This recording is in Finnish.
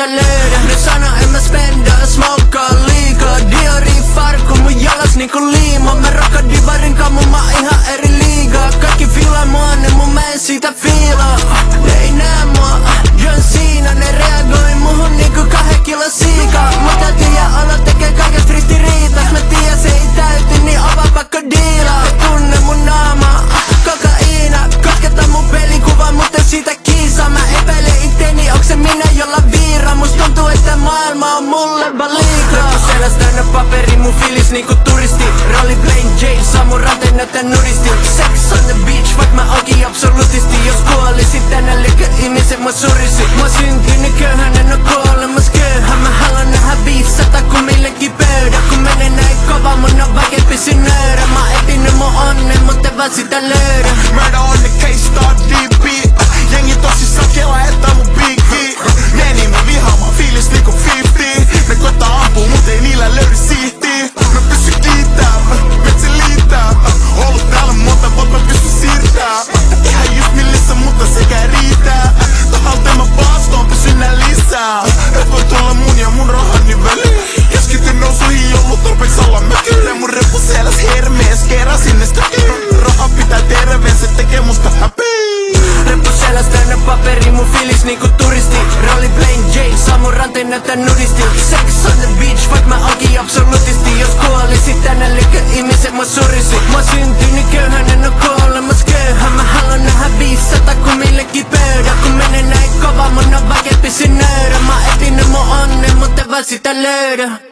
sitä löydä. Ne sano en mä spendaa, smokkaa liikaa. Diori farkku mun jalas niinku liima. Mä rakkaan divarin kammu, mä ihan eri liigaa. Kaikki fiilaa mua, ne mun mä en siitä fiilaa. Ne ei näe mua, John Cena. Ne reagoi muhun niinku 2 kilo siikaa. Mutta tiiä olo tekee kaiket ristiriitas. Mä tiiä se ei täyty, niin ova pakko diilaa. Ei tunne mun naamaa, kokaiina. Kosketa mun pelikuva, mutta siitä kiisaa. Mä epäilen itteeni, onks se minä jolla viiraa. Must tuntuu, että maailma on mulle vaan liikaa. Reppuseläs täynnä paperi, mun fiilis niinku turisti. Rolli plain Jane, saa mun ranteen näyttää nuristi. Sex on the beach, vaik mä oonkin absolutisti. Jos kuolisit tänä lykkö ihmisen mua surisi. Mä syntynyt köyhän, en oo kuolemas köyhä. Mä haluan nähdä 500 kun millekin pöydä. Kun menee näin kova, mun on vaikea pysy nöyrä. Mä etsinyt mun onnen, mut en vaan sitä löydä. Murder on the case, start DP. Jengi tosissaan kelaa, että mun piikki. Meni mä vihaan, mä fiilis niinku 50. Ne koittaa ampuu, mut ei niillä löydy siihtiä. Mä pysyn kiittää, metsi liittää. Ollut täällä monta vuotta, mä pysyn siirtää. Ihan just millissä, mutta sekä riittää. Tahalteen mä paastoon, pysyn nää lisää. Et voi tulla mun ja mun rahani väliin. Keskityn nousuihin, joulun tarpeeks alla mökille. Mun reppuseläs hermees, keräsin ne stökiin. Raha pitää terveen, se tekee musta happy. Reppuseläs täynnä paperi, mun fiilis niinku turisti. Rolli plain Jane, saa mun ranteen näyttää nudisti. Sex on the beach, vaik mä oonkin absolutisti. Jos kuolisit tänä lykkö ihmisen mua surisi. Mä syntynyt köyhän, en oo kuolemas köyhä. Mä haluan nähdä 500 kun millekin pöydä. Kun menee näin kova, mun on vaikea pysy nöyrä. Mä etsinyt mun onnen, mut en vaan sitä löydä.